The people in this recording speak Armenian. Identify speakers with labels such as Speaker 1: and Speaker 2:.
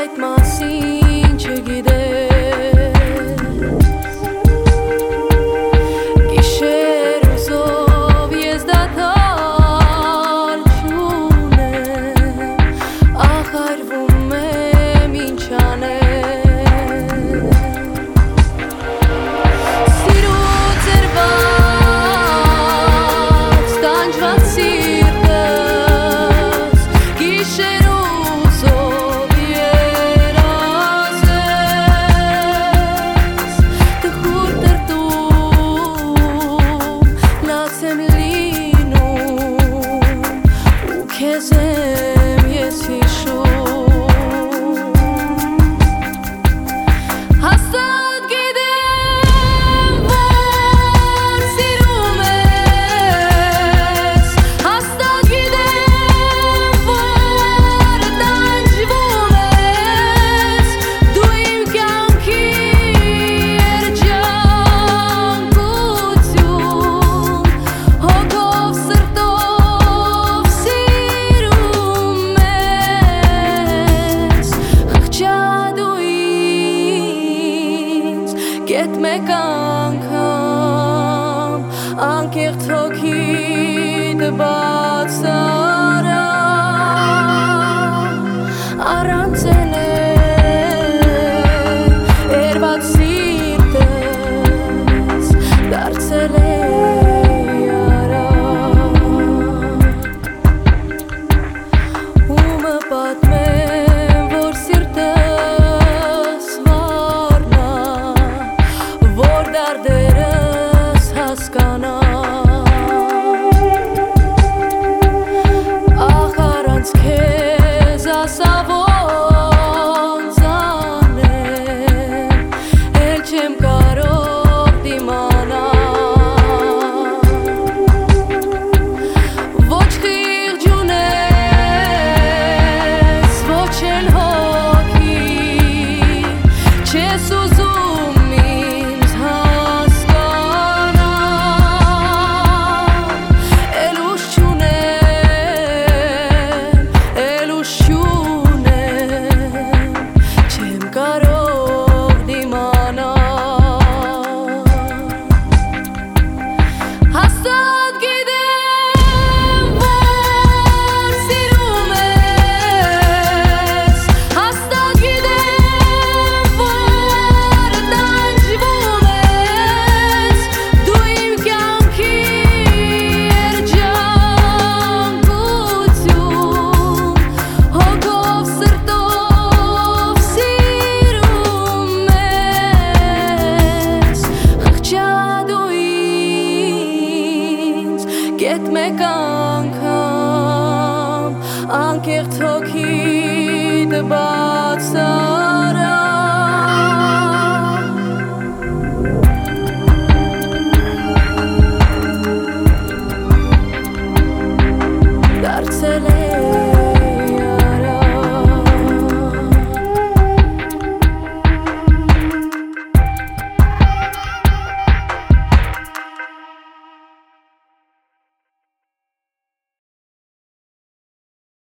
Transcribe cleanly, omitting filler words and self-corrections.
Speaker 1: այդ մասին չգիտես Գիշեր ու զով ես դադար չունեմ Ախարվում եմ ինչ անեմ Սիրուց երված տանջված սիրտս Գիշեր ու զով երազես Տխուր տրտում լաց եմ լինում ու քեզ եմ ես հիշում Հաստատ գիտեմ, որ սիրում ես Հաստատ գիտեմ, որ տանջվում ես Դու իմ կյանքի երջանկություն Հոգով սրտով սիրում ես Խղճա դու ինձ Կետ մեկ անգամ Անկեղծ հոգիդ բաց արա Առանց երված սիրտս դարձել է արա Ումը պատմեմ, որ սիրտս վառնա Որ դարդերս հասկանա Ախ առանց քեզ ասա ոնց անեմ Էլ չեմ կարող դիմանալ Ոչ խիղճ ունես, ոչ էլ հոգի Չես ուզում ինձ հասկանալ Էլ ուժ չունեմ Չեմ կարող դիմանալ Հաստատ գիտեմ, որ սիրում ես Հաստատ գիտեմ, որ տանջվում ես Դու իմ կյանքի երջանկություն Հոգով սրտով սիրում ես Խղճա դու ինձ Կետ մեկ անգամ Անկեղծ հոգիդ բաց արա